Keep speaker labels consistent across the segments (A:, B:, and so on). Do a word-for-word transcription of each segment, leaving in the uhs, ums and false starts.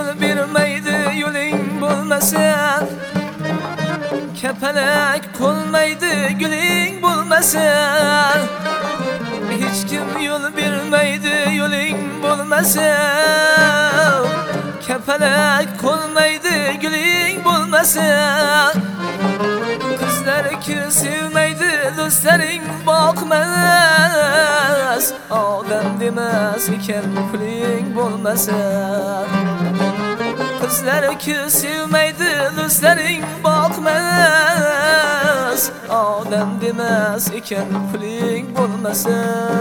A: bermaydi yo'ling bo'lmasa, kapalak qo'lmaydi guling bo'lmasa, hech kim yo'l bermaydi yo'ling bo'lmasa, kapalak qo'lmaydi guling bo'lmasa, qizlarki sevmaydi do'stlaring boqmas, odam demas ekan puling bo'lmasa, qizlarki sevmaydi do'stlaring boqmas, odam demas ekan puling bo'lmasa.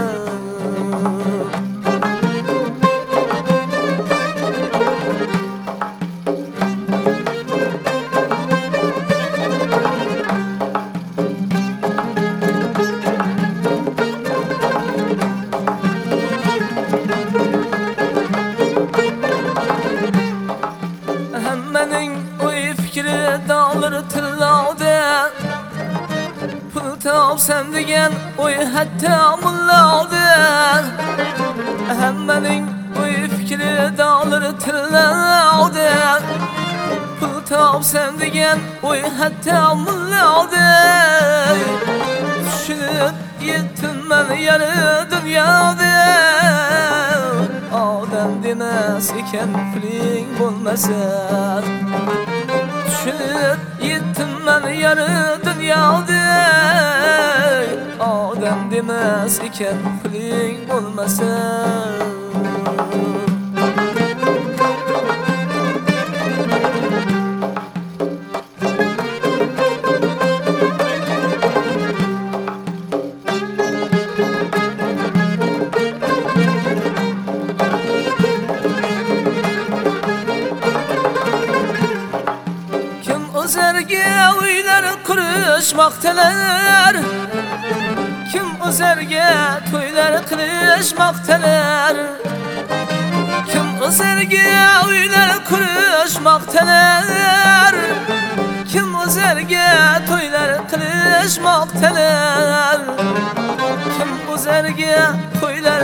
A: Hammaning o'y fikri da'lir tillovda, pul topsam degan o'y hatto mullovda. Hammaning o'y fikri da'lir tillovda, pul topsam degan o'y hatto mullovda. Tushunib yetdim yarı dunyoda, odam demas ekan puling bo'lmasa, tushunib yetdim yarı dunyoda, odam demas ekan puling bo'lmasa. O'zarga uylar qurishmoqdalar, kim o'zarga to'ylar qilishmoqdalar, kim o'zarga uylar qurishmoqdalar, kim o'zarga to'ylar qilishmoqdalar, kim o'zarga to'ylar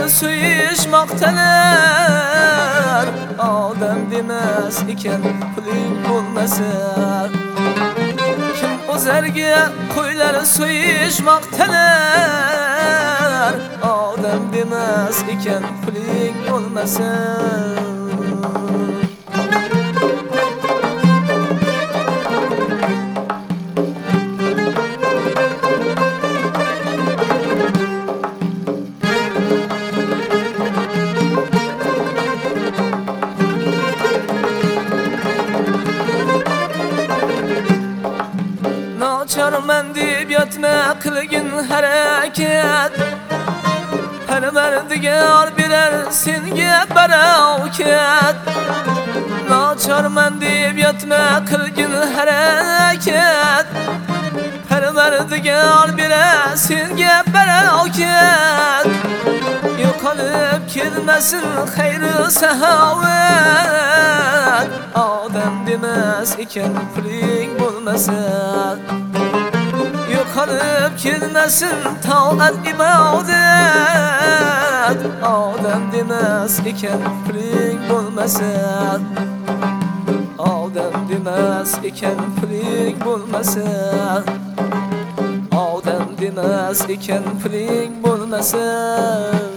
A: so'yishmoqdalar, odam demas ekan puling bo'lmasa, kim o'zarga qo'ylar so'yishmoqdalar, odam demas ekan puling bo'lmasa. Nachorman deb yotma qilgin harakat, Parvardigor berar senga barokat. Nachorman deb yotma qilgin harakat, Parvardigor berar senga barokat. Yo'qolib kelmasin xayri saxovat, odam demas ekan puling bo'lmasa, yo'qolib kelmasin toat ibodat, odam demas ekan puling bo'lmasa, odam demas ekan puling bo'lmasa, odam demas ekan puling bo'lmasa.